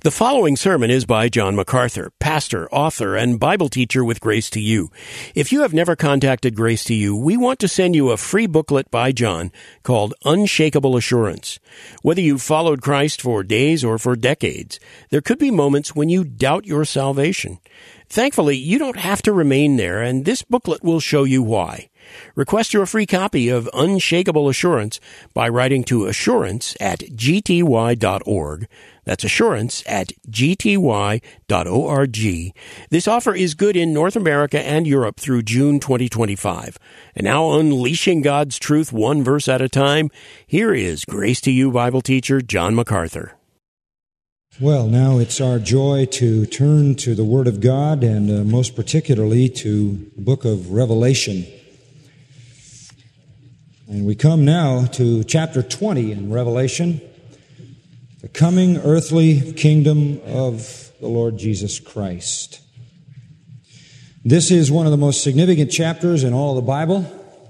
The following sermon is by John MacArthur, pastor, author, and Bible teacher with Grace to You. If you have never contacted Grace to You, we want to send you a free booklet by John called Unshakable Assurance. Whether you've followed Christ for days or for decades, there could be moments when you doubt your salvation. Thankfully, you don't have to remain there, and this booklet will show you why. Request your free copy of Unshakable Assurance by writing to assurance@gty.org. That's assurance@gty.org. This offer is good in North America and Europe through June 2025. And now, unleashing God's truth one verse at a time, here is Grace to You Bible teacher John MacArthur. Well, now it's our joy to turn to the Word of God, and most particularly to the book of Revelation. And we come now to chapter 20 in Revelation, the coming earthly kingdom of the Lord Jesus Christ. This is one of the most significant chapters in all the Bible.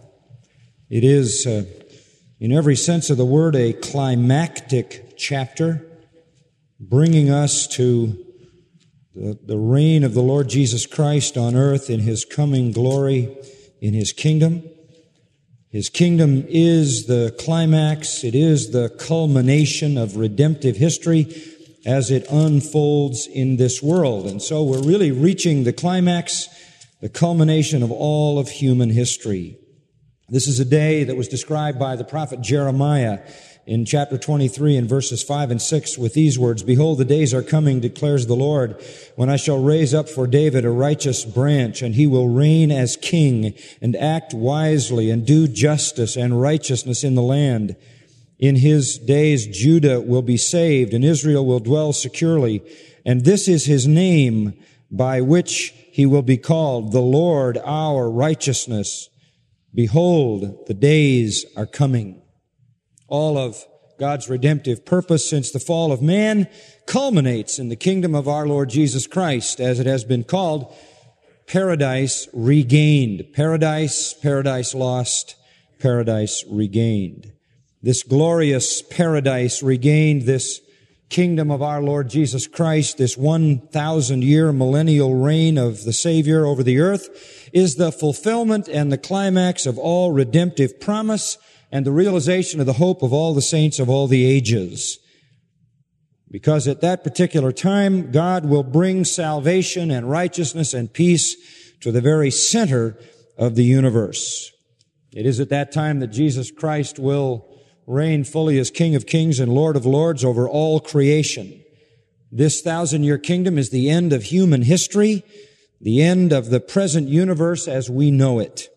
It is, in every sense of the word, a climactic chapter, bringing us to the reign of the Lord Jesus Christ on earth in His coming glory in His kingdom. His kingdom is the climax. It is the culmination of redemptive history as it unfolds in this world. And so we're really reaching the climax, the culmination of all of human history. This is a day that was described by the prophet Jeremiah in chapter 23 and verses 5 and 6 with these words, "Behold, the days are coming, declares the Lord, when I shall raise up for David a righteous branch, and he will reign as king and act wisely and do justice and righteousness in the land. In his days Judah will be saved and Israel will dwell securely. And this is his name by which he will be called, the Lord our righteousness. Behold, the days are coming." All of God's redemptive purpose since the fall of man culminates in the kingdom of our Lord Jesus Christ, as it has been called, paradise regained. Paradise lost, paradise regained. This glorious paradise regained, this kingdom of our Lord Jesus Christ, this 1,000-year millennial reign of the Savior over the earth, is the fulfillment and the climax of all redemptive promise and the realization of the hope of all the saints of all the ages. Because at that particular time, God will bring salvation and righteousness and peace to the very center of the universe. It is at that time that Jesus Christ will reign fully as King of Kings and Lord of Lords over all creation. This 1,000-year kingdom is the end of human history, the end of the present universe as we know it.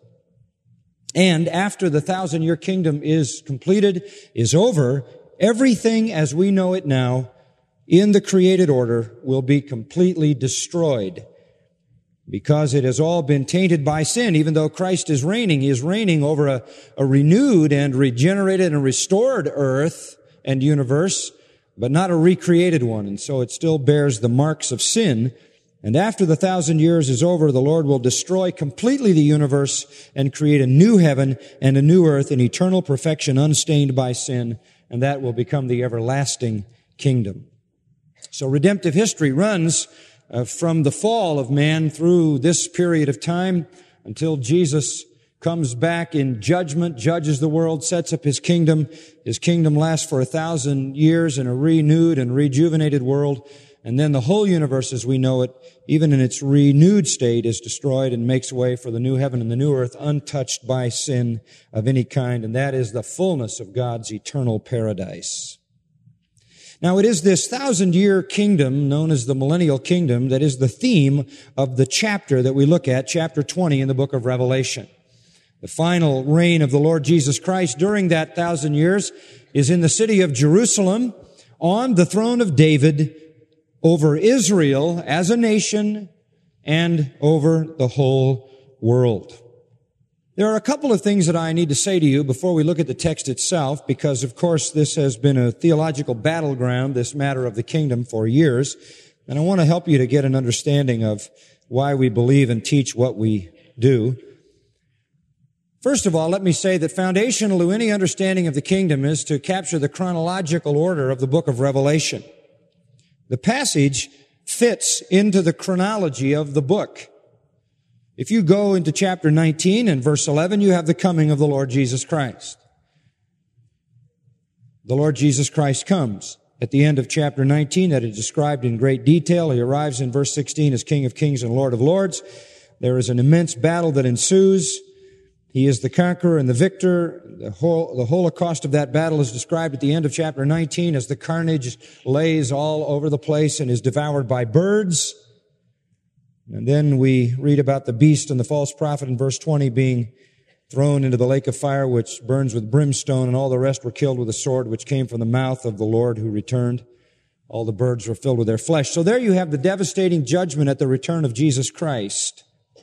And after the 1,000-year kingdom is completed, is over, everything as we know it now in the created order will be completely destroyed because it has all been tainted by sin. Even though Christ is reigning, He is reigning over a renewed and regenerated and restored earth and universe, but not a recreated one. And so it still bears the marks of sin. And after the 1,000 years is over, the Lord will destroy completely the universe and create a new heaven and a new earth in eternal perfection unstained by sin, and that will become the everlasting kingdom. So redemptive history runs from the fall of man through this period of time until Jesus comes back in judgment, judges the world, sets up His kingdom. His kingdom lasts for 1,000 years in a renewed and rejuvenated world. And then the whole universe as we know it, even in its renewed state, is destroyed and makes way for the new heaven and the new earth untouched by sin of any kind. And that is the fullness of God's eternal paradise. Now it is this 1,000-year kingdom known as the millennial kingdom that is the theme of the chapter that we look at, chapter 20 in the book of Revelation. The final reign of the Lord Jesus Christ during that 1,000 years is in the city of Jerusalem on the throne of David, over Israel as a nation and over the whole world. There are a couple of things that I need to say to you before we look at the text itself, because of course this has been a theological battleground, this matter of the kingdom, for years, and I want to help you to get an understanding of why we believe and teach what we do. First of all, let me say that foundational to any understanding of the kingdom is to capture the chronological order of the book of Revelation. The passage fits into the chronology of the book. If you go into chapter 19 and verse 11, you have the coming of the Lord Jesus Christ. The Lord Jesus Christ comes. At the end of chapter 19, that is described in great detail, He arrives in verse 16 as King of Kings and Lord of Lords. There is an immense battle that ensues. He is the conqueror and the victor. The holocaust of that battle is described at the end of chapter 19 as the carnage lays all over the place and is devoured by birds. And then we read about the beast and the false prophet in verse 20 being thrown into the lake of fire which burns with brimstone, and all the rest were killed with a sword which came from the mouth of the Lord who returned. All the birds were filled with their flesh. So there you have the devastating judgment at the return of Jesus Christ.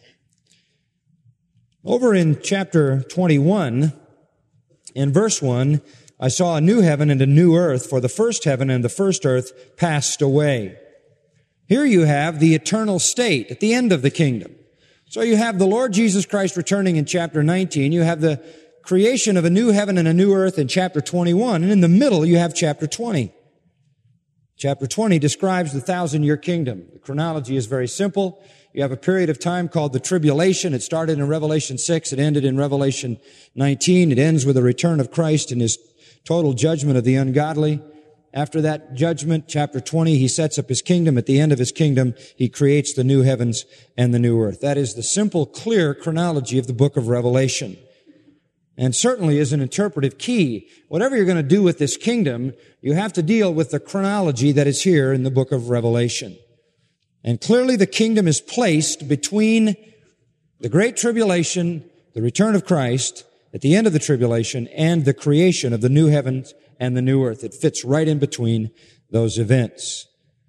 Over in chapter 21, in verse 1, I saw a new heaven and a new earth, for the first heaven and the first earth passed away. Here you have the eternal state at the end of the kingdom. So you have the Lord Jesus Christ returning in chapter 19. You have the creation of a new heaven and a new earth in chapter 21. And in the middle, you have chapter 20. Chapter 20 describes the 1,000-year kingdom. The chronology is very simple. You have a period of time called the tribulation. It started in Revelation 6. It ended in Revelation 19. It ends with the return of Christ and His total judgment of the ungodly. After that judgment, chapter 20, He sets up His kingdom. At the end of His kingdom, He creates the new heavens and the new earth. That is the simple, clear chronology of the book of Revelation. And certainly is an interpretive key. Whatever you're going to do with this kingdom, you have to deal with the chronology that is here in the book of Revelation. And clearly the kingdom is placed between the great tribulation, the return of Christ, at the end of the tribulation, and the creation of the new heavens and the new earth. It fits right in between those events.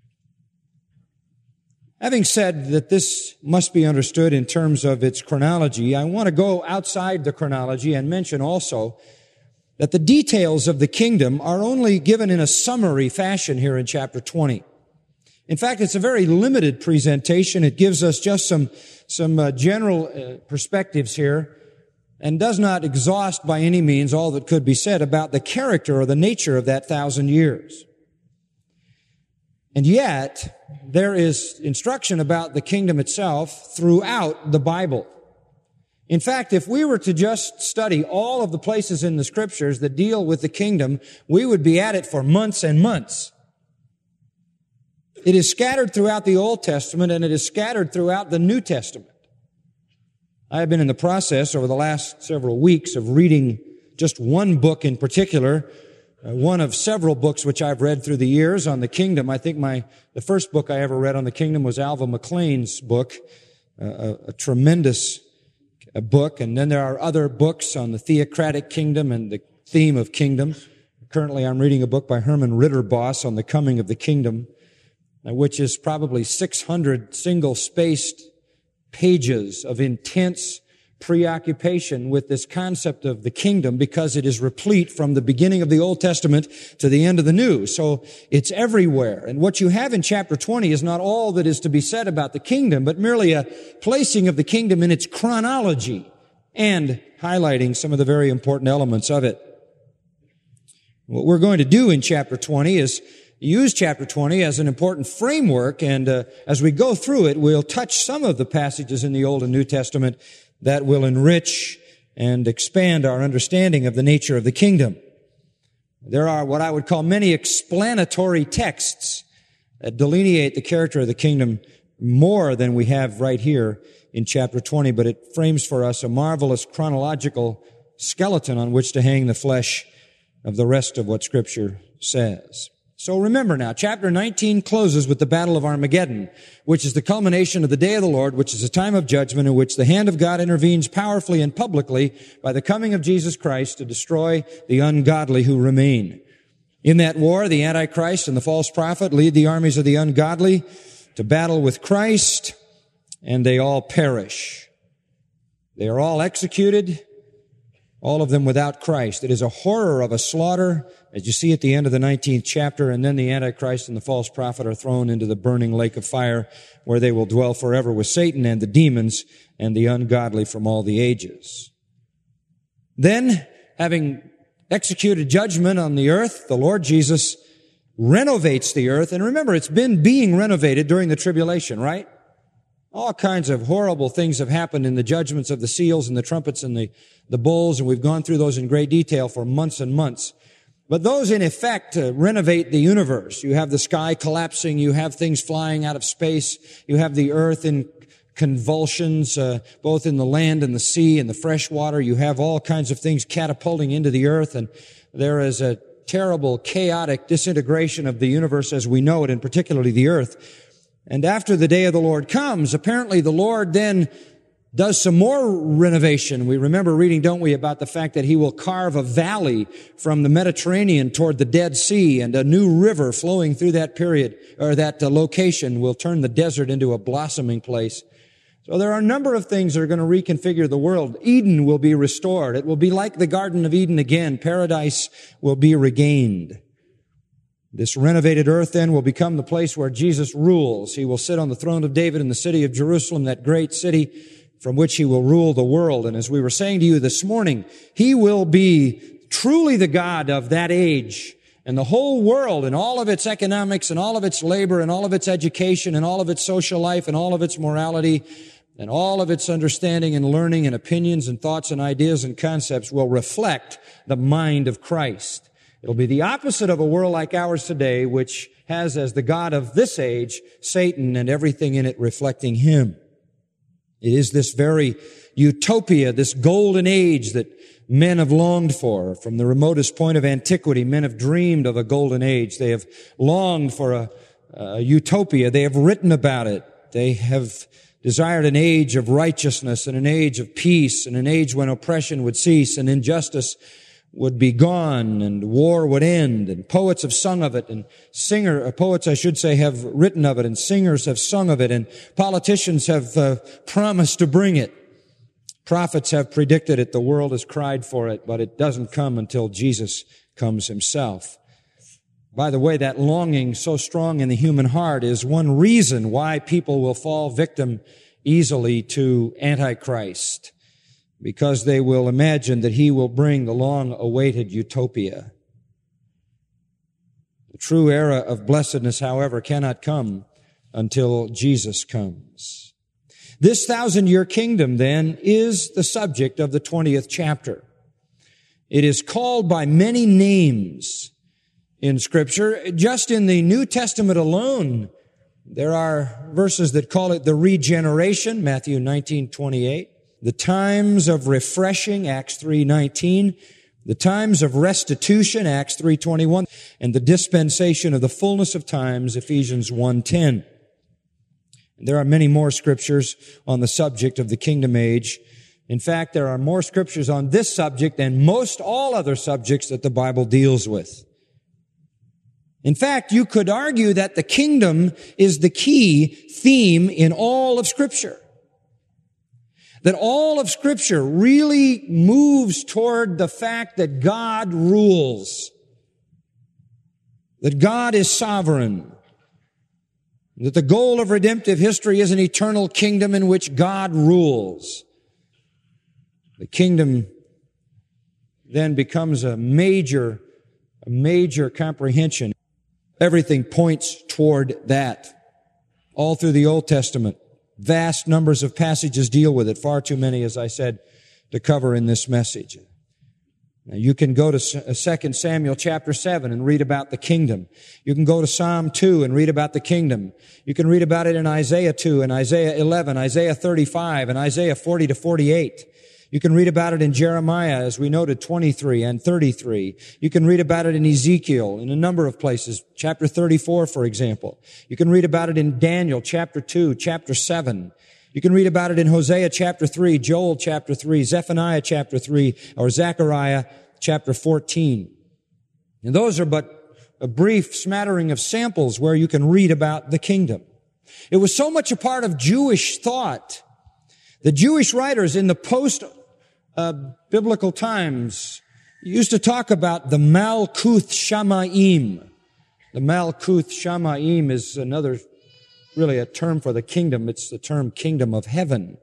Having said that this must be understood in terms of its chronology, I want to go outside the chronology and mention also that the details of the kingdom are only given in a summary fashion here in chapter 20. In fact, it's a very limited presentation. It gives us just some general perspectives here, and does not exhaust by any means all that could be said about the character or the nature of that 1,000 years. And yet, there is instruction about the kingdom itself throughout the Bible. In fact, if we were to just study all of the places in the Scriptures that deal with the kingdom, we would be at it for months and months. It is scattered throughout the Old Testament, and it is scattered throughout the New Testament. I have been in the process over the last several weeks of reading just one book in particular, one of several books which I've read through the years on the kingdom. I think the first book I ever read on the kingdom was Alva McLean's book, a tremendous book. And then there are other books on the theocratic kingdom and the theme of kingdom. Currently I'm reading a book by Herman Ritterboss on the coming of the kingdom, which is probably 600 single-spaced pages of intense preoccupation with this concept of the kingdom, because it is replete from the beginning of the Old Testament to the end of the New. So it's everywhere. And what you have in chapter 20 is not all that is to be said about the kingdom, but merely a placing of the kingdom in its chronology and highlighting some of the very important elements of it. What we're going to do in chapter 20 is use chapter 20 as an important framework, and as we go through it, we'll touch some of the passages in the Old and New Testament that will enrich and expand our understanding of the nature of the kingdom. There are what I would call many explanatory texts that delineate the character of the kingdom more than we have right here in chapter 20, but it frames for us a marvelous chronological skeleton on which to hang the flesh of the rest of what Scripture says. So remember now, chapter 19 closes with the Battle of Armageddon, which is the culmination of the day of the Lord, which is a time of judgment in which the hand of God intervenes powerfully and publicly by the coming of Jesus Christ to destroy the ungodly who remain. In that war, the Antichrist and the false prophet lead the armies of the ungodly to battle with Christ, and they all perish. They are all executed, all of them without Christ. It is a horror of a slaughter, as you see at the end of the 19th chapter, and then the Antichrist and the false prophet are thrown into the burning lake of fire, where they will dwell forever with Satan and the demons and the ungodly from all the ages. Then, having executed judgment on the earth, the Lord Jesus renovates the earth. And remember, it's been being renovated during the tribulation, right? All kinds of horrible things have happened in the judgments of the seals and the trumpets and the bowls, and we've gone through those in great detail for months and months. But those, in effect, renovate the universe. You have the sky collapsing. You have things flying out of space. You have the earth in convulsions, both in the land and the sea and the fresh water. You have all kinds of things catapulting into the earth, and there is a terrible, chaotic disintegration of the universe as we know it, and particularly the earth. And after the day of the Lord comes, apparently the Lord then does some more renovation. We remember reading, don't we, about the fact that He will carve a valley from the Mediterranean toward the Dead Sea, and a new river flowing through that period, or that location, will turn the desert into a blossoming place. So there are a number of things that are going to reconfigure the world. Eden will be restored. It will be like the Garden of Eden again. Paradise will be regained. This renovated earth then will become the place where Jesus rules. He will sit on the throne of David in the city of Jerusalem, that great city from which He will rule the world. And as we were saying to you this morning, He will be truly the God of that age. And the whole world and all of its economics and all of its labor and all of its education and all of its social life and all of its morality and all of its understanding and learning and opinions and thoughts and ideas and concepts will reflect the mind of Christ. It'll be the opposite of a world like ours today, which has as the God of this age, Satan and everything in it reflecting him. It is this very utopia, this golden age that men have longed for. From the remotest point of antiquity, men have dreamed of a golden age. They have longed for a utopia. They have written about it. They have desired an age of righteousness and an age of peace and an age when oppression would cease and injustice would be gone and war would end. And poets have sung of it, and poets, I should say, have written of it, and singers have sung of it, and politicians have promised to bring it. Prophets have predicted it. The world has cried for it, but it doesn't come until Jesus comes Himself. By the way, that longing so strong in the human heart is one reason why people will fall victim easily to Antichrist, because they will imagine that he will bring the long-awaited utopia. The true era of blessedness, however, cannot come until Jesus comes. This 1,000-year kingdom, then, is the subject of the 20th chapter. It is called by many names in Scripture. Just in the New Testament alone, there are verses that call it the regeneration, Matthew 19:28. The times of refreshing, Acts 3:19, the times of restitution, Acts 3:21, and the dispensation of the fullness of times, Ephesians 1:10. There are many more scriptures on the subject of the kingdom age. In fact, there are more scriptures on this subject than most all other subjects that the Bible deals with. In fact, you could argue that the kingdom is the key theme in all of Scripture. That all of Scripture really moves toward the fact that God rules. That God is sovereign. That the goal of redemptive history is an eternal kingdom in which God rules. The kingdom then becomes a major comprehension. Everything points toward that. All through the Old Testament. Vast numbers of passages deal with it. Far too many, as I said, to cover in this message. Now, you can go to 2 Samuel chapter 7 and read about the kingdom. You can go to Psalm 2 and read about the kingdom. You can read about it in Isaiah 2 and Isaiah 11, Isaiah 35 and Isaiah 40 to 48. You can read about it in Jeremiah, as we noted, 23 and 33. You can read about it in Ezekiel in a number of places, chapter 34, for example. You can read about it in Daniel, chapter 2, chapter 7. You can read about it in Hosea, chapter 3, Joel, chapter 3, Zephaniah, chapter 3, or Zechariah, chapter 14. And those are but a brief smattering of samples where you can read about the kingdom. It was so much a part of Jewish thought. The Jewish writers in the post-biblical times used to talk about the Malkuth Shamayim. The Malkuth Shamayim is really a term for the kingdom. It's the term kingdom of heaven.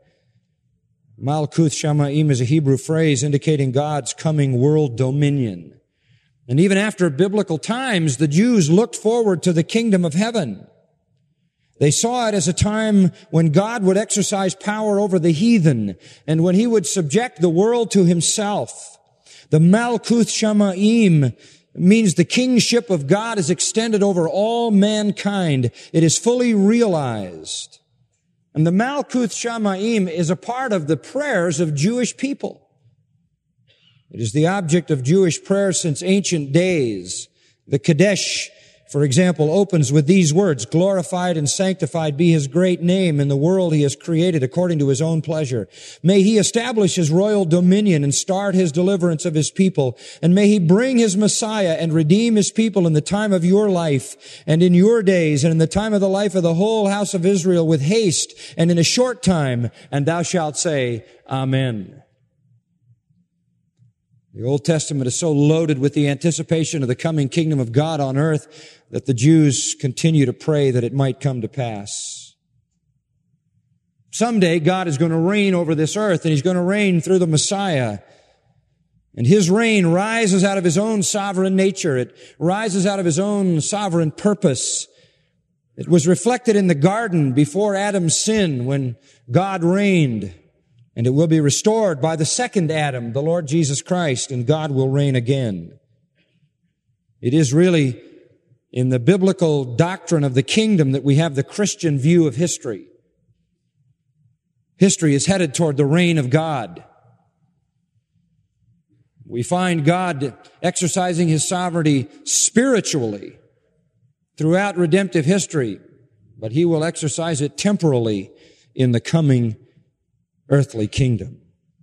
Malkuth Shamayim is a Hebrew phrase indicating God's coming world dominion. And even after biblical times, the Jews looked forward to the kingdom of heaven. They saw it as a time when God would exercise power over the heathen and when he would subject the world to himself. The Malkuth Shamayim means the kingship of God is extended over all mankind. It is fully realized. And the Malkuth Shamayim is a part of the prayers of Jewish people. It is the object of Jewish prayer since ancient days. The Kadesh, for example, opens with these words, "Glorified and sanctified be his great name in the world he has created according to his own pleasure. May he establish his royal dominion and start his deliverance of his people. And may he bring his Messiah and redeem his people in the time of your life and in your days and in the time of the life of the whole house of Israel with haste and in a short time. And thou shalt say, Amen." The Old Testament is so loaded with the anticipation of the coming kingdom of God on earth that the Jews continue to pray that it might come to pass. Someday God is going to reign over this earth, and he's going to reign through the Messiah. And his reign rises out of his own sovereign nature. It rises out of his own sovereign purpose. It was reflected in the garden before Adam's sin when God reigned. And it will be restored by the second Adam, the Lord Jesus Christ, and God will reign again. It is really in the biblical doctrine of the kingdom that we have the Christian view of history. History is headed toward the reign of God. We find God exercising his sovereignty spiritually throughout redemptive history, but he will exercise it temporally in the coming earthly kingdom.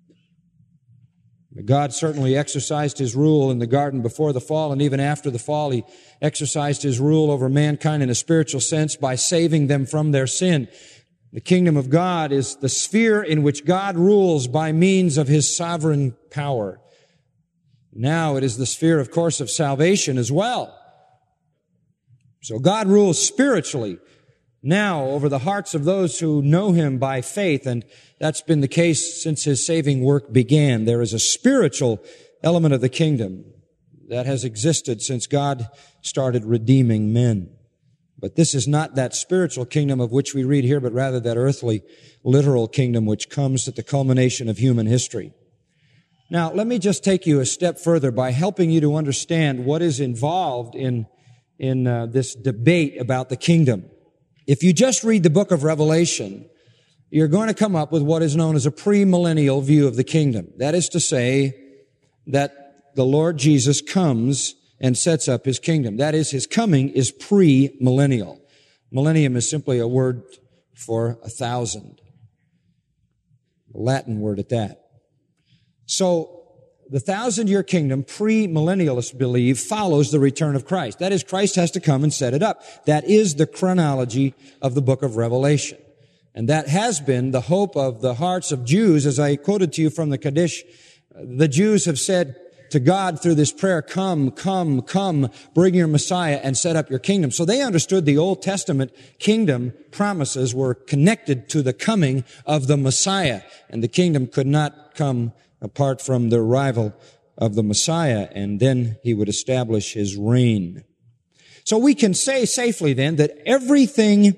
God certainly exercised his rule in the garden before the fall, and even after the fall, he exercised his rule over mankind in a spiritual sense by saving them from their sin. The kingdom of God is the sphere in which God rules by means of his sovereign power. Now it is the sphere, of course, of salvation as well. So God rules spiritually now over the hearts of those who know him by faith, and that's been the case since his saving work began. There is a spiritual element of the kingdom that has existed since God started redeeming men. But this is not that spiritual kingdom of which we read here, but rather that earthly, literal kingdom which comes at the culmination of human history. Now, let me just take you a step further by helping you to understand what is involved in this debate about the kingdom. If you just read the book of Revelation, you're going to come up with what is known as a premillennial view of the kingdom. That is to say that the Lord Jesus comes and sets up his kingdom. That is, his coming is premillennial. Millennium is simply a word for 1,000. A Latin word at that. So, the 1,000-year kingdom, premillennialists believe, follows the return of Christ. That is, Christ has to come and set it up. That is the chronology of the book of Revelation. And that has been the hope of the hearts of Jews. As I quoted to you from the Kaddish, the Jews have said to God through this prayer, "Come, come, come, bring your Messiah and set up your kingdom." So they understood the Old Testament kingdom promises were connected to the coming of the Messiah. And the kingdom could not come apart from the arrival of the Messiah, and then he would establish his reign. So we can say safely then that everything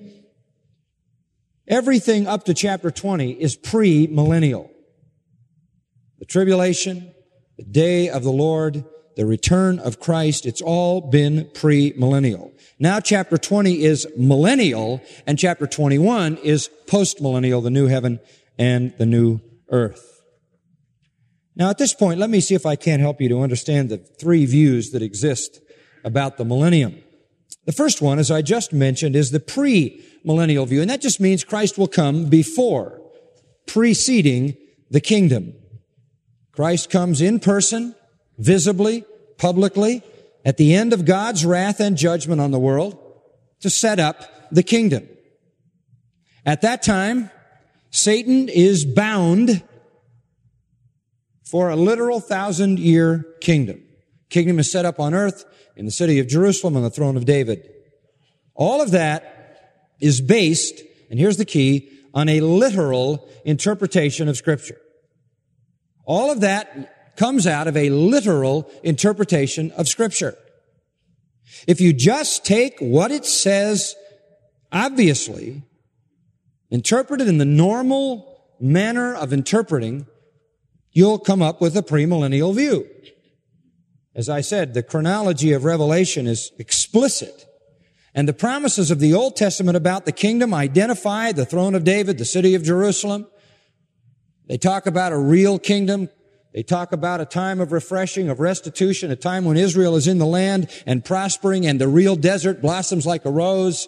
up to chapter 20 is premillennial. The tribulation, the day of the Lord, the return of Christ, it's all been premillennial. Now chapter 20 is millennial, and chapter 21 is postmillennial, the new heaven and the new earth. Now, at this point, let me see if I can't help you to understand the three views that exist about the millennium. The first one, as I just mentioned, is the pre-millennial view, and that just means Christ will come before, preceding the kingdom. Christ comes in person, visibly, publicly, at the end of God's wrath and judgment on the world to set up the kingdom. At that time, Satan is bound for a literal 1,000-year kingdom. Kingdom is set up on earth in the city of Jerusalem on the throne of David. All of that is based, and here's the key, on a literal interpretation of Scripture. All of that comes out of a literal interpretation of Scripture. If you just take what it says, obviously, interpret it in the normal manner of interpreting, you'll come up with a premillennial view. As I said, the chronology of Revelation is explicit. And the promises of the Old Testament about the kingdom identify the throne of David, the city of Jerusalem. They talk about a real kingdom. They talk about a time of refreshing, of restitution, a time when Israel is in the land and prospering and the real desert blossoms like a rose.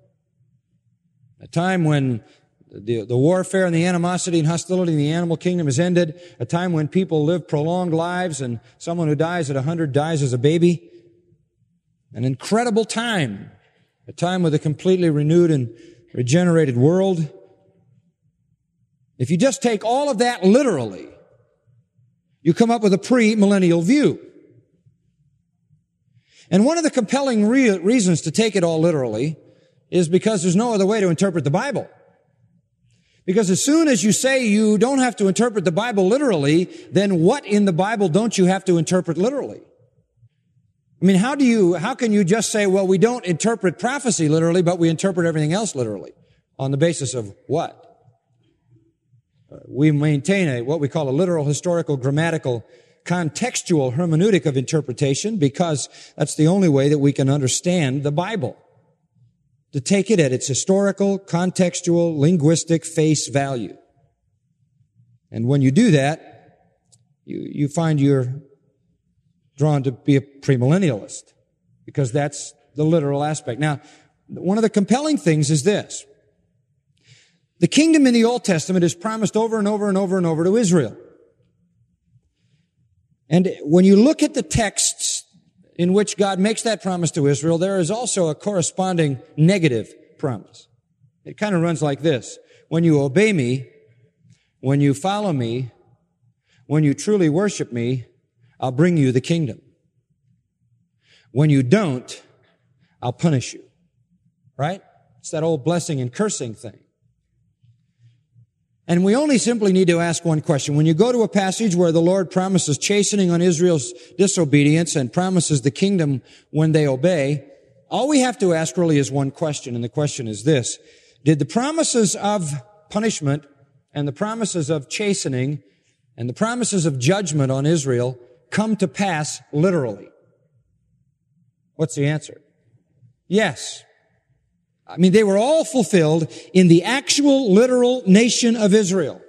A time when the warfare and the animosity and hostility in the animal kingdom is ended. A time when people live prolonged lives and someone who dies at 100 dies as a baby. An incredible time. A time with a completely renewed and regenerated world. If you just take all of that literally, you come up with a pre-millennial view. And one of the compelling reasons to take it all literally is because there's no other way to interpret the Bible. Because as soon as you say you don't have to interpret the Bible literally, then what in the Bible don't you have to interpret literally? I mean, how can you just say, well, we don't interpret prophecy literally, but we interpret everything else literally? On the basis of what? We maintain what we call a literal, historical, grammatical, contextual hermeneutic of interpretation because that's the only way that we can understand the Bible. To take it at its historical, contextual, linguistic face value. And when you do that, you find you're drawn to be a premillennialist because that's the literal aspect. Now, one of the compelling things is this. The kingdom in the Old Testament is promised over and over and over and over to Israel. And when you look at the texts in which God makes that promise to Israel, there is also a corresponding negative promise. It kind of runs like this. When you obey me, when you follow me, when you truly worship me, I'll bring you the kingdom. When you don't, I'll punish you. Right? It's that old blessing and cursing thing. And we only simply need to ask one question. When you go to a passage where the Lord promises chastening on Israel's disobedience and promises the kingdom when they obey, all we have to ask really is one question, and the question is this. Did the promises of punishment and the promises of chastening and the promises of judgment on Israel come to pass literally? What's the answer? Yes. I mean, they were all fulfilled in the actual, literal nation of Israel.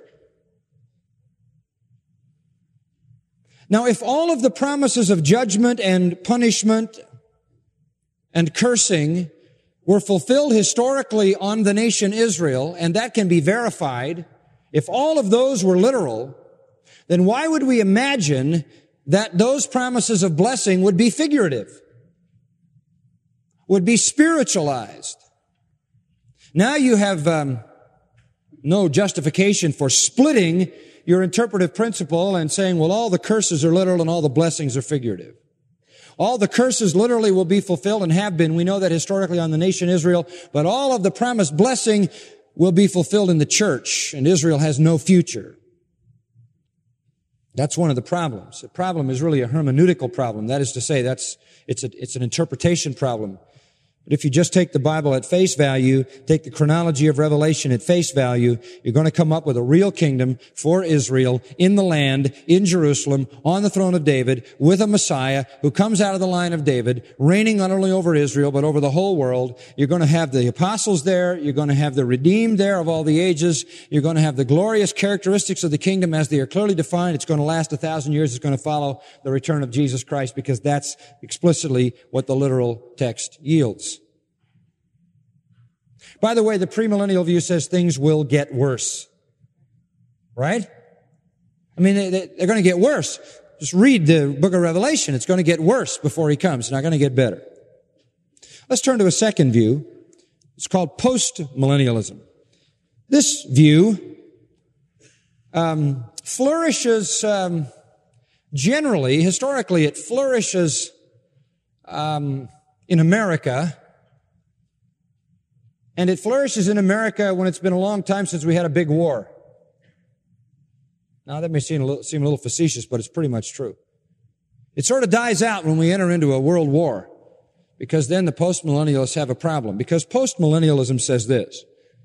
Now, if all of the promises of judgment and punishment and cursing were fulfilled historically on the nation Israel, and that can be verified, if all of those were literal, then why would we imagine that those promises of blessing would be figurative, would be spiritualized? Now you have no justification for splitting your interpretive principle and saying, well, all the curses are literal and all the blessings are figurative. All the curses literally will be fulfilled and have been. We know that historically on the nation Israel, but all of the promised blessing will be fulfilled in the church, and Israel has no future. That's one of the problems. The problem is really a hermeneutical problem. That is to say, it's an interpretation problem. But if you just take the Bible at face value, take the chronology of Revelation at face value, you're going to come up with a real kingdom for Israel in the land, in Jerusalem, on the throne of David, with a Messiah who comes out of the line of David, reigning not only over Israel, but over the whole world. You're going to have the apostles there. You're going to have the redeemed there of all the ages. You're going to have the glorious characteristics of the kingdom as they are clearly defined. It's going to last 1,000 years. It's going to follow the return of Jesus Christ because that's explicitly what the literal text yields. By the way, the premillennial view says things will get worse. Right? I mean, they're going to get worse. Just read the book of Revelation. It's going to get worse before he comes. It's not going to get better. Let's turn to a second view. It's called post-millennialism. This view flourishes generally, historically, it flourishes in America. And it flourishes in America when it's been a long time since we had a big war. Now, that may seem a little facetious, but it's pretty much true. It sort of dies out when we enter into a world war, because then the postmillennialists have a problem. Because postmillennialism says this.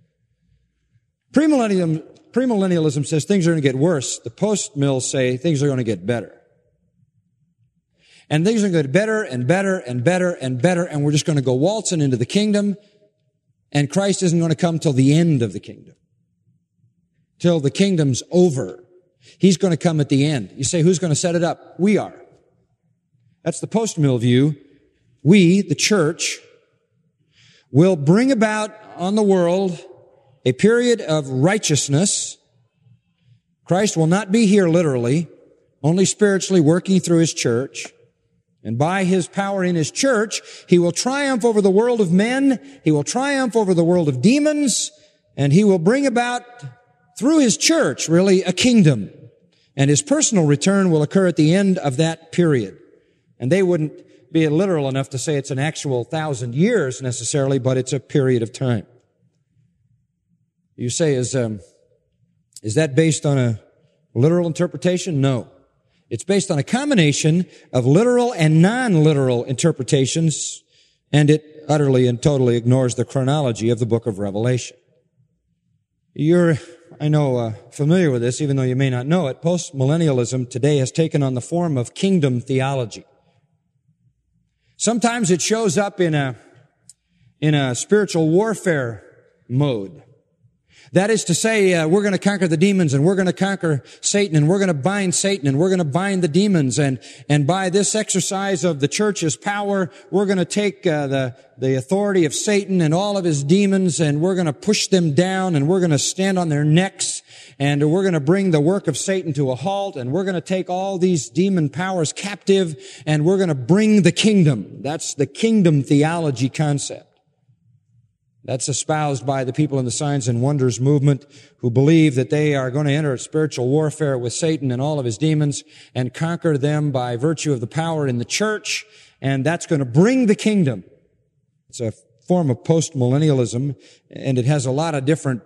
Premillennialism says things are going to get worse. The postmills say things are going to get better. And things are going to get better and better and better and better, and we're just going to go waltzing into the kingdom, and Christ isn't going to come till the end of the kingdom. Till the kingdom's over. He's going to come at the end. You say, who's going to set it up? We are. That's the post-mill view. We, the church, will bring about on the world a period of righteousness. Christ will not be here literally, only spiritually working through His church. And by His power in His church, He will triumph over the world of men. He will triumph over the world of demons. And He will bring about, through His church, really a kingdom. And His personal return will occur at the end of that period. And they wouldn't be literal enough to say it's an actual 1,000 years necessarily, but it's a period of time. You say, is that based on a literal interpretation? No. It's based on a combination of literal and non-literal interpretations, and it utterly and totally ignores the chronology of the book of Revelation. You're, I know, familiar with this, even though you may not know it. Postmillennialism today has taken on the form of kingdom theology. Sometimes it shows up in a spiritual warfare mode. That is to say, we're going to conquer the demons, and we're going to conquer Satan, and we're going to bind Satan, and we're going to bind the demons, and by this exercise of the church's power, we're going to take the authority of Satan and all of his demons, and we're going to push them down, and we're going to stand on their necks, and we're going to bring the work of Satan to a halt, and we're going to take all these demon powers captive, and we're going to bring the kingdom. That's the kingdom theology concept. That's espoused by the people in the Signs and Wonders movement who believe that they are going to enter spiritual warfare with Satan and all of his demons and conquer them by virtue of the power in the church, and that's going to bring the kingdom. It's a form of postmillennialism, and it has a lot of different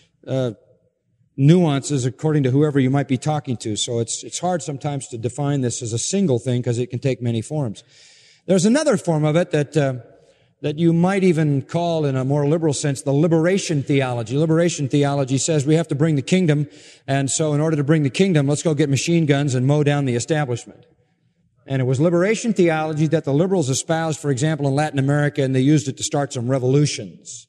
nuances according to whoever you might be talking to. So it's hard sometimes to define this as a single thing because it can take many forms. There's another form of it that you might even call, in a more liberal sense, the liberation theology. Liberation theology says we have to bring the kingdom, and so in order to bring the kingdom, let's go get machine guns and mow down the establishment. And it was liberation theology that the liberals espoused, for example, in Latin America, and they used it to start some revolutions.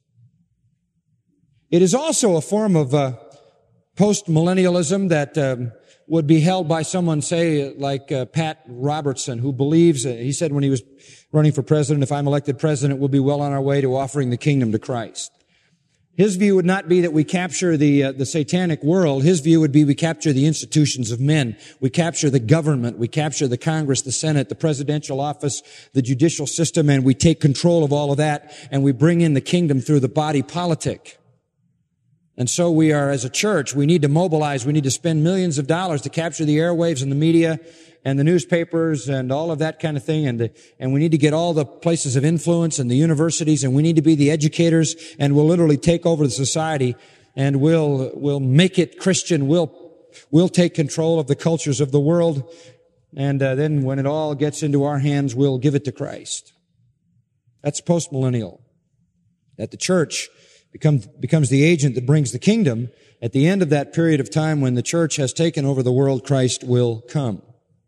It is also a form of post-millennialism that would be held by someone, say, like Pat Robertson, who believes, he said when he was running for president, if I'm elected president, we'll be well on our way to offering the kingdom to Christ. His view would not be that we capture the satanic world. His view would be we capture the institutions of men. We capture the government. We capture the Congress, the Senate, the presidential office, the judicial system, and we take control of all of that, and we bring in the kingdom through the body politic. And so we are, as a church, we need to mobilize, we need to spend millions of dollars to capture the airwaves and the media and the newspapers and all of that kind of thing, and we need to get all the places of influence and the universities, and we need to be the educators, and we'll literally take over the society, and we'll make it Christian, we'll take control of the cultures of the world, and then when it all gets into our hands, we'll give it to Christ. That's postmillennial. That the church becomes the agent that brings the kingdom. At the end of that period of time when the church has taken over the world, Christ will come.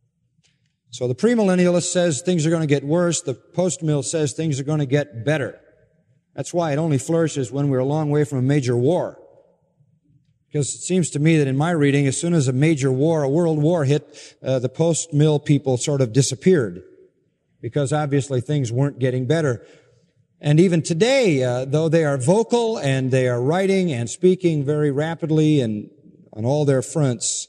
So the premillennialist says things are going to get worse. The postmill says things are going to get better. That's why it only flourishes when we're a long way from a major war. Because it seems to me that in my reading, as soon as a major war, a world war hit, the post-mill people sort of disappeared. Because obviously things weren't getting better. And even today, though they are vocal and they are writing and speaking very rapidly and on all their fronts,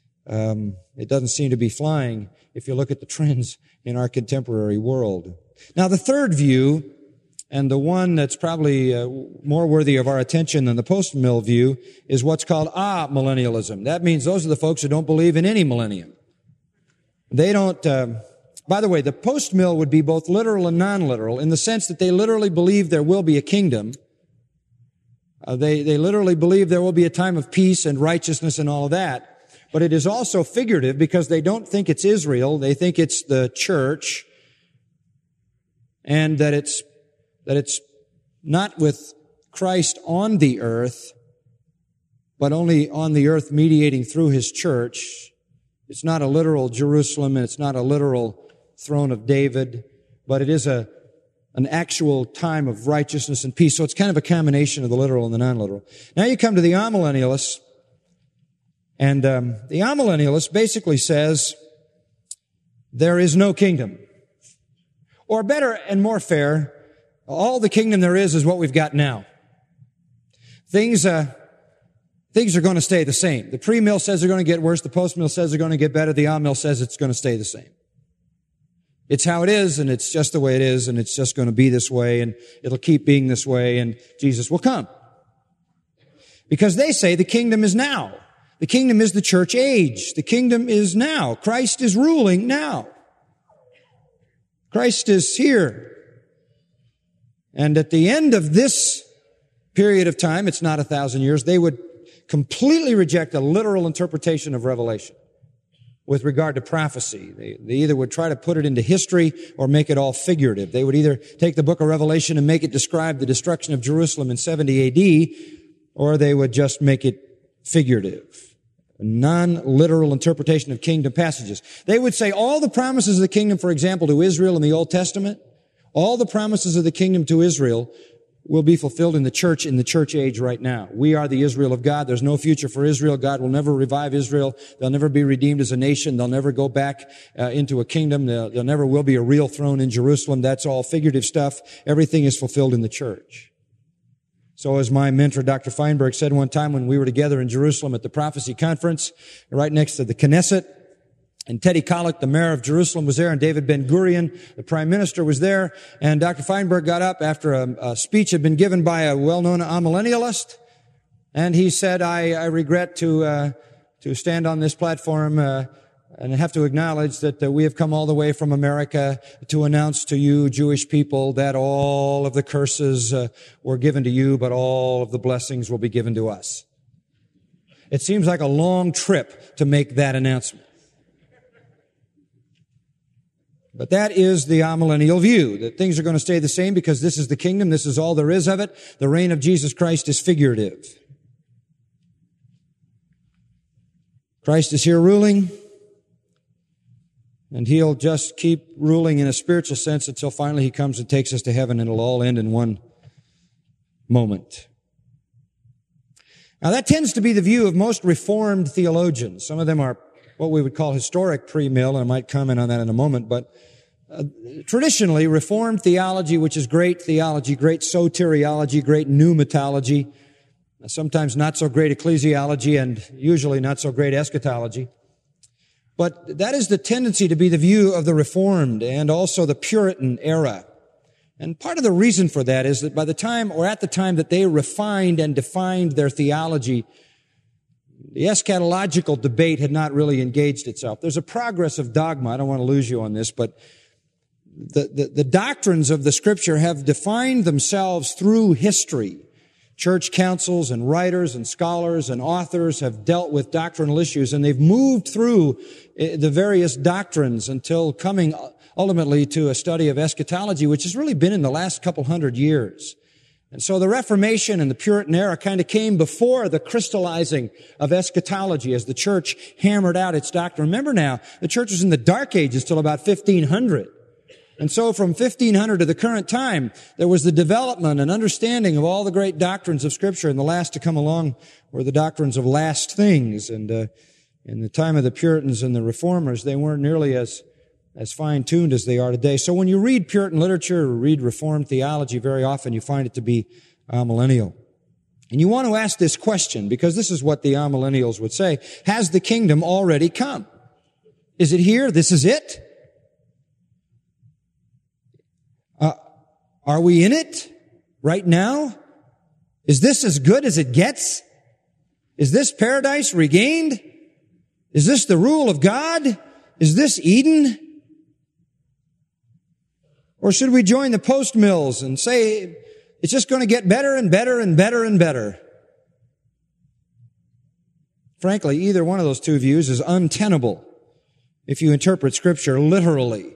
it doesn't seem to be flying if you look at the trends in our contemporary world. Now, the third view, and the one that's probably more worthy of our attention than the post-mill view, is what's called amillennialism. That means those are the folks who don't believe in any millennium. They don't... By the way, the post-mill would be both literal and non-literal in the sense that they literally believe there will be a kingdom. They literally believe there will be a time of peace and righteousness and all of that. but it is also figurative because they don't think it's Israel. They think it's the church, and that it's not with Christ on the earth, but only on the earth mediating through His church. It's not a literal Jerusalem, and it's not a literal throne of David, but it is an actual time of righteousness and peace. So it's kind of a combination of the literal and the non-literal. Now you come to the amillennialists, and the amillennialist basically says there is no kingdom. Or better and more fair, all the kingdom there is what we've got now. Things are going to stay the same. The pre-mill says they're going to get worse. The post-mill says they're going to get better. The on-mill says it's going to stay the same. It's how it is, and it's just the way it is, and it's just going to be this way, and it'll keep being this way, and Jesus will come. Because they say the kingdom is now. The kingdom is the church age. The kingdom is now. Christ is ruling now. Christ is here. And at the end of this period of time, it's not 1,000 years, they would completely reject a literal interpretation of Revelation with regard to prophecy. They either would try to put it into history or make it all figurative. They would either take the book of Revelation and make it describe the destruction of Jerusalem in 70 AD, or they would just make it figurative. A non-literal interpretation of kingdom passages. They would say all the promises of the kingdom, for example, to Israel in the Old Testament, all the promises of the kingdom to Israel will be fulfilled in the church age right now. We are the Israel of God. There's no future for Israel. God will never revive Israel. They'll never be redeemed as a nation. They'll never go back into a kingdom. There never will be a real throne in Jerusalem. That's all figurative stuff. Everything is fulfilled in the church. So as my mentor, Dr. Feinberg, said one time when we were together in Jerusalem at the prophecy conference, right next to the Knesset, and Teddy Kollek, the mayor of Jerusalem, was there, and David Ben-Gurion, the prime minister, was there, and Dr. Feinberg got up after a speech had been given by a well-known amillennialist, and he said, I regret to stand on this platform and have to acknowledge that we have come all the way from America to announce to you, Jewish people, that all of the curses were given to you, but all of the blessings will be given to us. It seems like a long trip to make that announcement. But that is the amillennial view, that things are going to stay the same because this is the kingdom, this is all there is of it. The reign of Jesus Christ is figurative. Christ is here ruling, and He'll just keep ruling in a spiritual sense until finally He comes and takes us to heaven, and it'll all end in one moment. Now that tends to be the view of most Reformed theologians. Some of them are what we would call historic pre-mill, and I might comment on that in a moment, but traditionally, Reformed theology, which is great theology, great soteriology, great pneumatology, sometimes not so great ecclesiology, and usually not so great eschatology. But that is the tendency to be the view of the Reformed and also the Puritan era. And part of the reason for that is that by the time, or at the time that they refined and defined their theology, the eschatological debate had not really engaged itself. There's a progress of dogma. I don't want to lose you on this, but the doctrines of the Scripture have defined themselves through history. Church councils and writers and scholars and authors have dealt with doctrinal issues, and they've moved through the various doctrines until coming ultimately to a study of eschatology, which has really been in the last couple hundred years. And so the Reformation and the Puritan era kind of came before the crystallizing of eschatology as the church hammered out its doctrine. Remember now, the church was in the Dark Ages till about 1500. And so from 1500 to the current time, there was the development and understanding of all the great doctrines of Scripture, and the last to come along were the doctrines of last things. And in the time of the Puritans and the Reformers, they weren't nearly as fine-tuned as they are today. So when you read Puritan literature or read Reformed theology, very often you find it to be amillennial. And you want to ask this question, because this is what the amillennials would say. Has the kingdom already come? Is it here? This is it? Are we in it right now? Is this as good as it gets? Is this paradise regained? Is this the rule of God? Is this Eden? Or should we join the post-mills and say it's just going to get better and better and better and better? Frankly, either one of those two views is untenable if you interpret Scripture literally.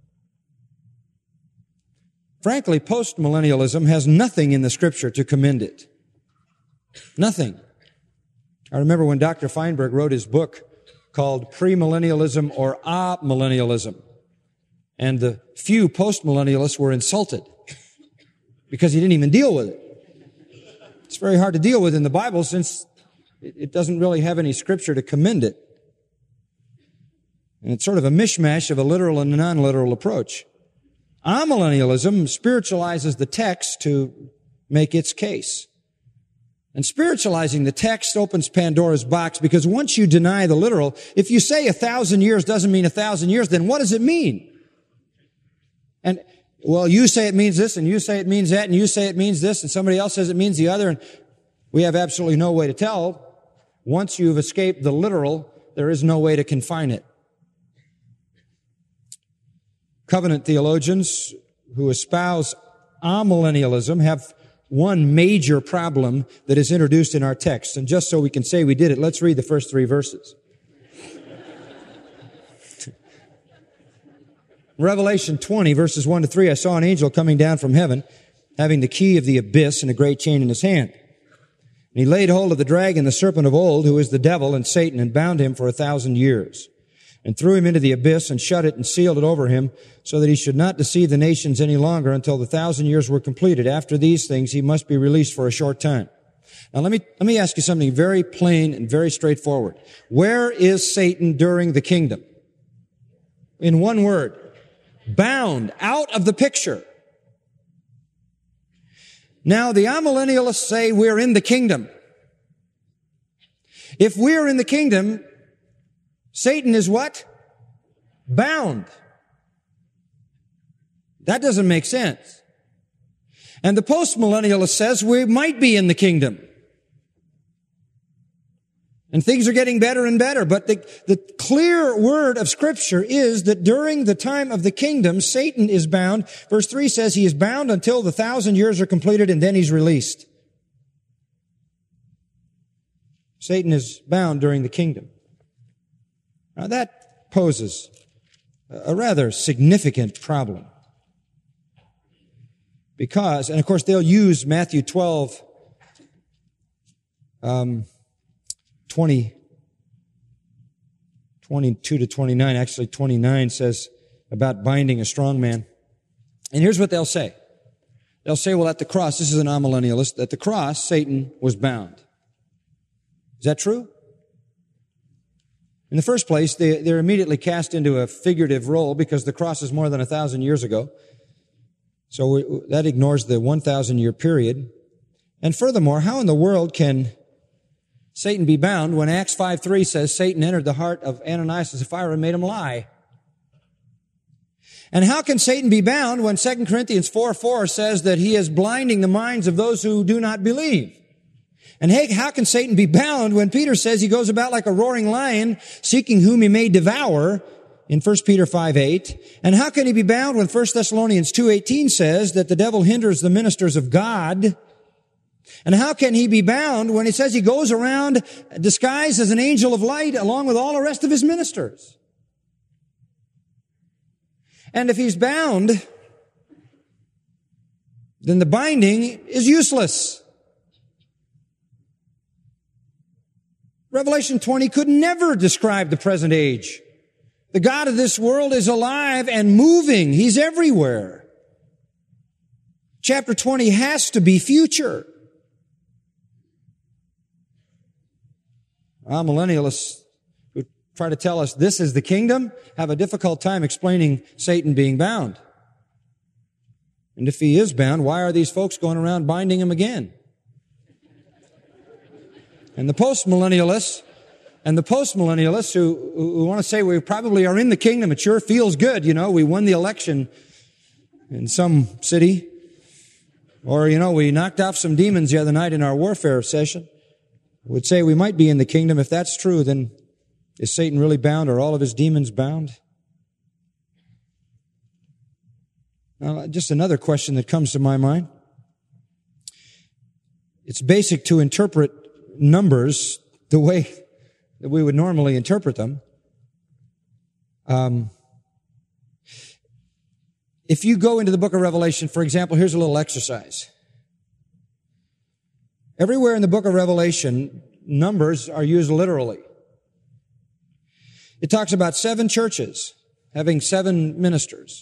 Frankly, postmillennialism has nothing in the Scripture to commend it. Nothing. I remember when Dr. Feinberg wrote his book called Premillennialism or Amillennialism, and the few postmillennialists were insulted because he didn't even deal with it. It's very hard to deal with in the Bible since it doesn't really have any Scripture to commend it. And it's sort of a mishmash of a literal and a non-literal approach. Amillennialism spiritualizes the text to make its case. And spiritualizing the text opens Pandora's box, because once you deny the literal, if you say 1,000 years doesn't mean 1,000 years, then what does it mean? And, well, you say it means this, and you say it means that, and you say it means this, and somebody else says it means the other, and we have absolutely no way to tell. Once you've escaped the literal, there is no way to confine it. Covenant theologians who espouse amillennialism have one major problem that is introduced in our text. And just so we can say we did it, let's read the first 3 verses. Revelation 20, verses 1 to 3, I saw an angel coming down from heaven, having the key of the abyss and a great chain in his hand. And he laid hold of the dragon, the serpent of old, who is the devil and Satan, and bound him for 1,000 years. And threw him into the abyss and shut it and sealed it over him, so that he should not deceive the nations any longer until the 1,000 years were completed. After these things, he must be released for a short time. Now let me ask you something very plain and very straightforward. Where is Satan during the kingdom? In one word, bound, out of the picture. Now the amillennialists say we're in the kingdom. If we're in the kingdom, Satan is what? Bound. That doesn't make sense. And the postmillennialist says we might be in the kingdom. And things are getting better and better. But the clear word of Scripture is that during the time of the kingdom, Satan is bound. Verse 3 says he is bound until the 1,000 years are completed, and then he's released. Satan is bound during the kingdom. Now that poses a rather significant problem. Because, and of course they'll use Matthew 12, 22 to 29, actually 29 says about binding a strong man. And here's what they'll say. They'll say, well, at the cross, this is an amillennialist, at the cross, Satan was bound. Is that true? In the first place, they're immediately cast into a figurative role because the cross is more than 1,000 years ago. So that ignores the 1,000-year period. And furthermore, how in the world can Satan be bound when Acts 5:3 says Satan entered the heart of Ananias and Sapphira and made him lie? And how can Satan be bound when 2 Corinthians 4:4 says that he is blinding the minds of those who do not believe? And hey, how can Satan be bound when Peter says he goes about like a roaring lion, seeking whom he may devour in 1 Peter 5:8? And how can he be bound when 1 Thessalonians 2:18 says that the devil hinders the ministers of God? And how can he be bound when he says he goes around disguised as an angel of light along with all the rest of his ministers? And if he's bound, then the binding is useless. Revelation 20 could never describe the present age. The God of this world is alive and moving. He's everywhere. Chapter 20 has to be future. Millennialists who try to tell us this is the kingdom have a difficult time explaining Satan being bound. And if he is bound, why are these folks going around binding him again? And the postmillennialists who want to say we probably are in the kingdom, it sure feels good, we won the election in some city, or, we knocked off some demons the other night in our warfare session, would say we might be in the kingdom. If that's true, then is Satan really bound? Are all of his demons bound? Now, just another question that comes to my mind. It's basic to interpret numbers the way that we would normally interpret them. If you go into the book of Revelation, for example, here's a little exercise. Everywhere in the book of Revelation, numbers are used literally. It talks about 7 churches having 7 ministers.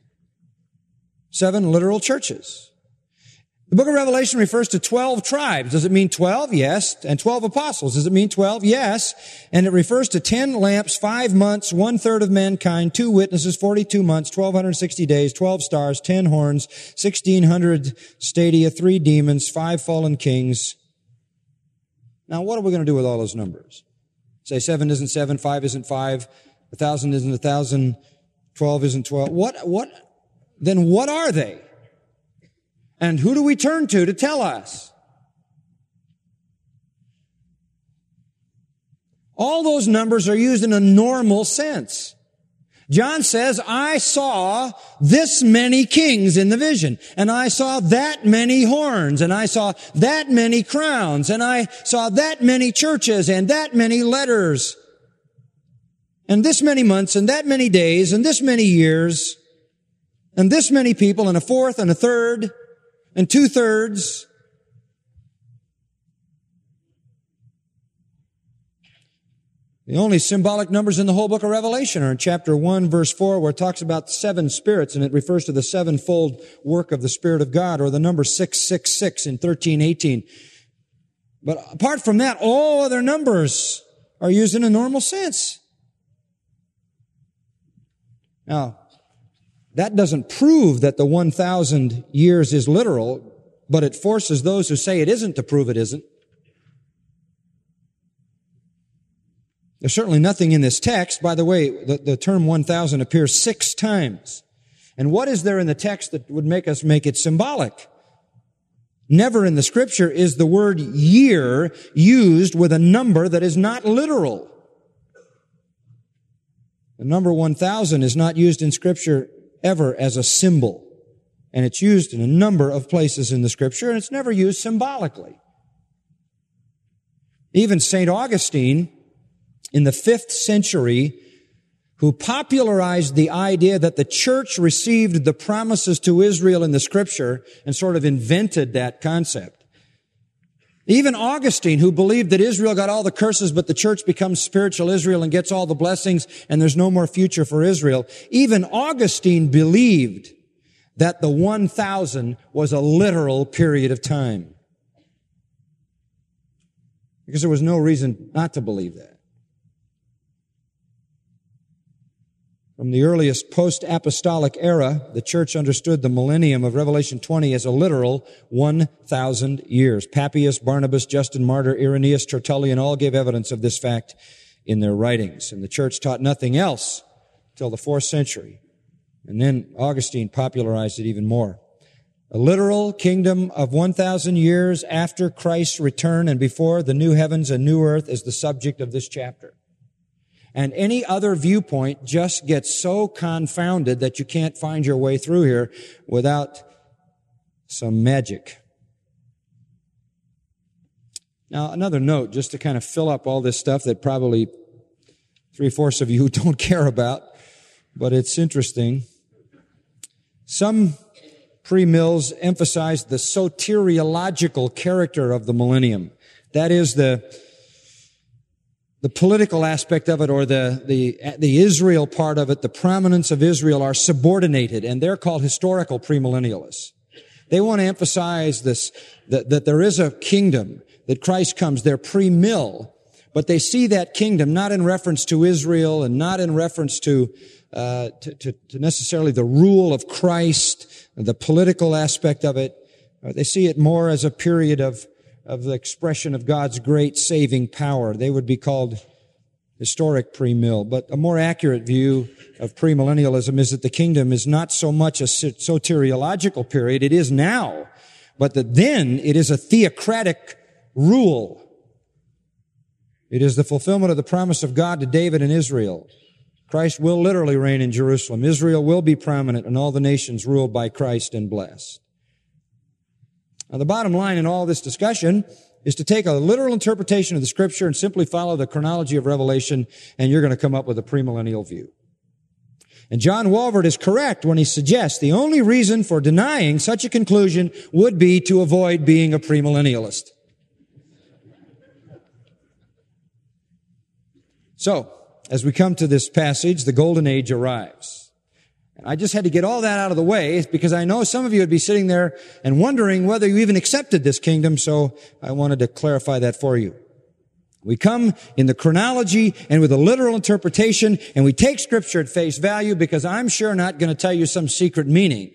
7 literal churches. The book of Revelation refers to 12 tribes. Does it mean 12? Yes. And 12 apostles. Does it mean 12? Yes. And it refers to 10 lamps, 5 months, 1/3 of mankind, 2 witnesses, 42 months, 1,260 days, 12 stars, 10 horns, 1,600 stadia, 3 demons, 5 fallen kings. Now, what are we going to do with all those numbers? Say 7 isn't 7, 5 isn't 5, 1,000 isn't 1,000, 12 isn't 12. Then what are they? And who do we turn to tell us? All those numbers are used in a normal sense. John says, I saw this many kings in the vision, and I saw that many horns, and I saw that many crowns, and I saw that many churches, and that many letters, and this many months, and that many days, and this many years, and this many people, and a fourth, and a third, and 2/3. The only symbolic numbers in the whole book of Revelation are in chapter 1, verse 4, where it talks about 7 spirits, and it refers to the 7-fold work of the Spirit of God, or the number 666 in 13:18. But apart from that, all other numbers are used in a normal sense. Now, that doesn't prove that the 1,000 years is literal, but it forces those who say it isn't to prove it isn't. There's certainly nothing in this text. By the way, the term 1,000 appears 6 times. And what is there in the text that would make us make it symbolic? Never in the Scripture is the word year used with a number that is not literal. The number 1,000 is not used in Scripture ever as a symbol. And it's used in a number of places in the Scripture, and it's never used symbolically. Even St. Augustine, in the 5th century, who popularized the idea that the church received the promises to Israel in the Scripture and sort of invented that concept. Even Augustine, who believed that Israel got all the curses, but the church becomes spiritual Israel and gets all the blessings, and there's no more future for Israel. Even Augustine believed that the 1,000 was a literal period of time. Because there was no reason not to believe that. From the earliest post-apostolic era, the church understood the millennium of Revelation 20 as a literal 1,000 years. Papias, Barnabas, Justin Martyr, Irenaeus, Tertullian all gave evidence of this fact in their writings. And the church taught nothing else till the 4th century. And then Augustine popularized it even more. A literal kingdom of 1,000 years after Christ's return and before the new heavens and new earth is the subject of this chapter. And any other viewpoint just gets so confounded that you can't find your way through here without some magic. Now, another note, just to kind of fill up all this stuff that probably 3/4 of you don't care about, but it's interesting. Some pre-mills emphasize the soteriological character of the millennium. That is the political aspect of it, or the Israel part of it, the prominence of Israel are subordinated, and they're called historical premillennialists. They want to emphasize this, that there is a kingdom, that Christ comes. They're pre-mill, but they see that kingdom not in reference to Israel and not in reference to necessarily the rule of Christ, the political aspect of it. They see it more as a period of the expression of God's great saving power. They would be called historic pre-mill. But a more accurate view of premillennialism is that the kingdom is not so much a soteriological period, it is now, but that then it is a theocratic rule. It is the fulfillment of the promise of God to David and Israel. Christ will literally reign in Jerusalem. Israel will be prominent, and all the nations ruled by Christ and blessed. Now, the bottom line in all this discussion is to take a literal interpretation of the Scripture and simply follow the chronology of Revelation, and you're going to come up with a premillennial view. And John Walvoord is correct when he suggests the only reason for denying such a conclusion would be to avoid being a premillennialist. So, as we come to this passage, the golden age arrives. And I just had to get all that out of the way because I know some of you would be sitting there and wondering whether you even accepted this kingdom, so I wanted to clarify that for you. We come in the chronology and with a literal interpretation, and we take Scripture at face value because I'm sure not going to tell you some secret meaning.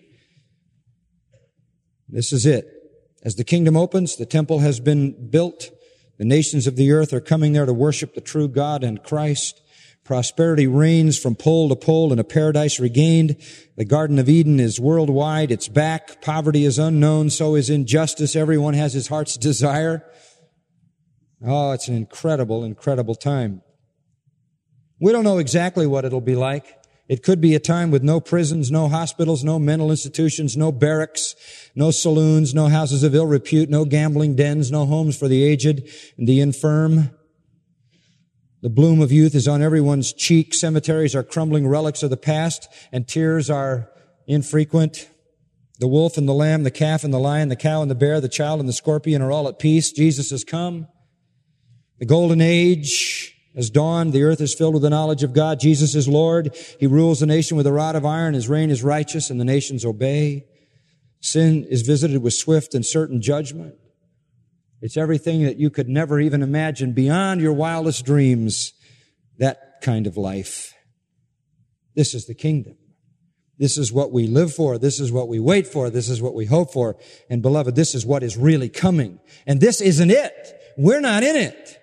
This is it. As the kingdom opens, the temple has been built. The nations of the earth are coming there to worship the true God and Christ. Prosperity reigns from pole to pole and a paradise regained. The Garden of Eden is worldwide. It's back. Poverty is unknown. So is injustice. Everyone has his heart's desire. Oh, it's an incredible, incredible time. We don't know exactly what it'll be like. It could be a time with no prisons, no hospitals, no mental institutions, no barracks, no saloons, no houses of ill repute, no gambling dens, no homes for the aged and the infirm. The bloom of youth is on everyone's cheek. Cemeteries are crumbling relics of the past, and tears are infrequent. The wolf and the lamb, the calf and the lion, the cow and the bear, the child and the scorpion are all at peace. Jesus has come. The golden age has dawned. The earth is filled with the knowledge of God. Jesus is Lord. He rules the nation with a rod of iron. His reign is righteous, and the nations obey. Sin is visited with swift and certain judgment. It's everything that you could never even imagine, beyond your wildest dreams, that kind of life. This is the kingdom. This is what we live for. This is what we wait for. This is what we hope for. And beloved, this is what is really coming. And this isn't it. We're not in it.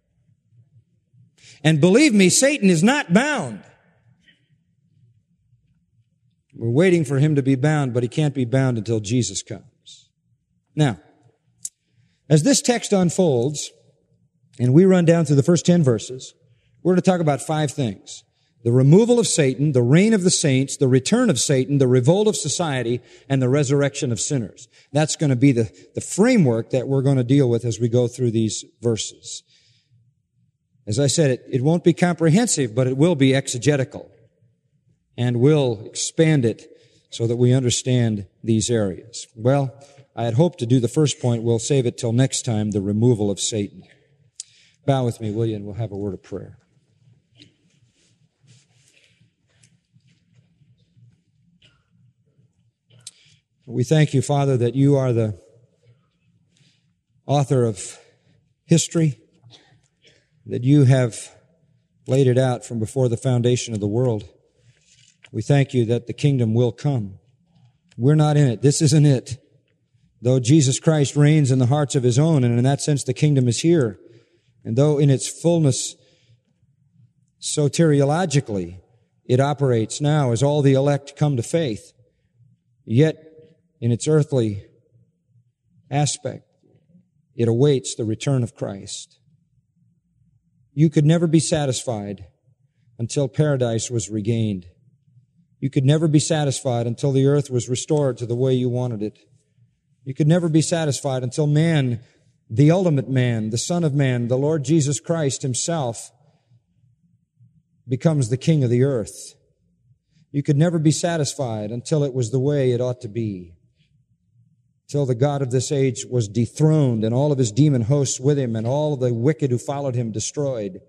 And believe me, Satan is not bound. We're waiting for him to be bound, but he can't be bound until Jesus comes. Now, as this text unfolds, and we run down through the first 10 verses, we're going to talk about 5 things. The removal of Satan, the reign of the saints, the return of Satan, the revolt of society, and the resurrection of sinners. That's going to be the framework that we're going to deal with as we go through these verses. As I said, it won't be comprehensive, but it will be exegetical. And we'll expand it so that we understand these areas. Well, I had hoped to do the first point. We'll save it till next time, the removal of Satan. Bow with me, will you, and we'll have a word of prayer. We thank you, Father, that you are the author of history, that you have laid it out from before the foundation of the world. We thank you that the kingdom will come. We're not in it. This isn't it. Though Jesus Christ reigns in the hearts of his own, and in that sense the kingdom is here, and though in its fullness soteriologically it operates now as all the elect come to faith, yet in its earthly aspect it awaits the return of Christ. You could never be satisfied until paradise was regained. You could never be satisfied until the earth was restored to the way you wanted it. You could never be satisfied until man, the ultimate man, the Son of Man, the Lord Jesus Christ himself, becomes the King of the earth. You could never be satisfied until it was the way it ought to be. Till the God of this age was dethroned and all of his demon hosts with him and all of the wicked who followed him destroyed.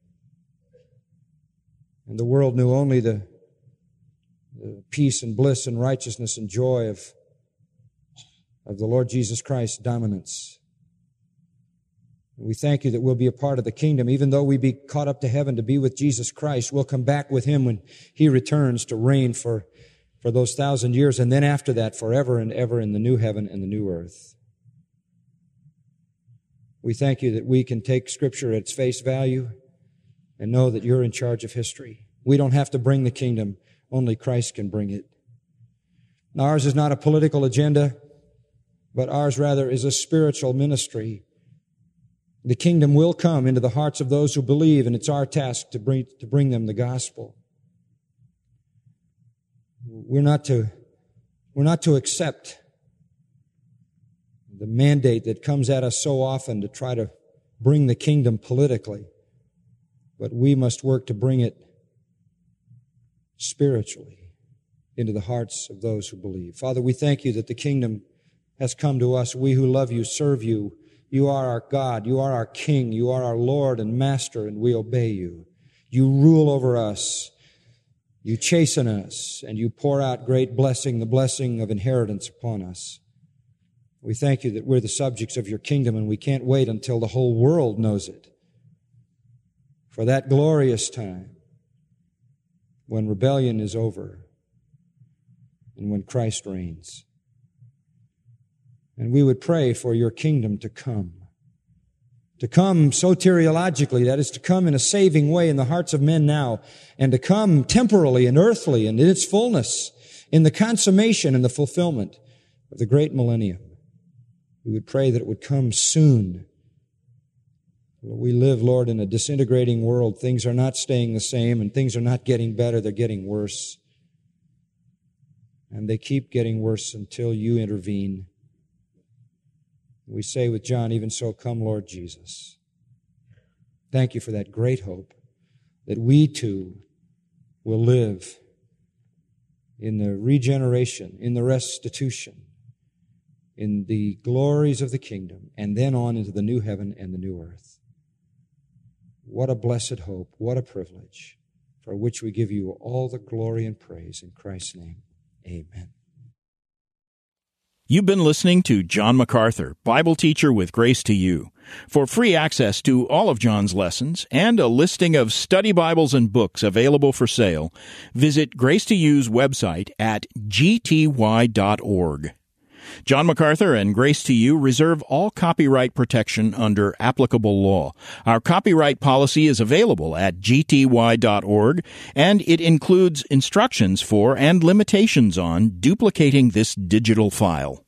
And the world knew only the peace and bliss and righteousness and joy of the Lord Jesus Christ's dominance. We thank you that we'll be a part of the kingdom. Even though we be caught up to heaven to be with Jesus Christ, we'll come back with him when he returns to reign for those 1,000 years, and then after that, forever and ever in the new heaven and the new earth. We thank you that we can take Scripture at its face value and know that you're in charge of history. We don't have to bring the kingdom. Only Christ can bring it. Now, ours is not a political agenda, but ours rather is a spiritual ministry. The kingdom will come into the hearts of those who believe, and it's our task to bring them the gospel. We're not to accept the mandate that comes at us so often to try to bring the kingdom politically, but we must work to bring it spiritually into the hearts of those who believe. Father, we thank you that the kingdom has come to us. We who love you serve you. You are our God. You are our King. You are our Lord and Master, and we obey you. You rule over us. You chasten us, and you pour out great blessing, the blessing of inheritance upon us. We thank you that we're the subjects of your kingdom, and we can't wait until the whole world knows it. For that glorious time when rebellion is over and when Christ reigns. And we would pray for your kingdom to come soteriologically, that is, to come in a saving way in the hearts of men now, and to come temporally and earthly and in its fullness, in the consummation and the fulfillment of the great millennium. We would pray that it would come soon. We live, Lord, in a disintegrating world. Things are not staying the same, and things are not getting better. They're getting worse. And they keep getting worse until you intervene. We say with John, even so, come, Lord Jesus. Thank you for that great hope that we too will live in the regeneration, in the restitution, in the glories of the kingdom, and then on into the new heaven and the new earth. What a blessed hope, what a privilege, for which we give you all the glory and praise in Christ's name. Amen. You've been listening to John MacArthur, Bible teacher with Grace to You. For free access to all of John's lessons and a listing of study Bibles and books available for sale, visit Grace to You's website at gty.org. John MacArthur and Grace to You reserve all copyright protection under applicable law. Our copyright policy is available at gty.org, and it includes instructions for and limitations on duplicating this digital file.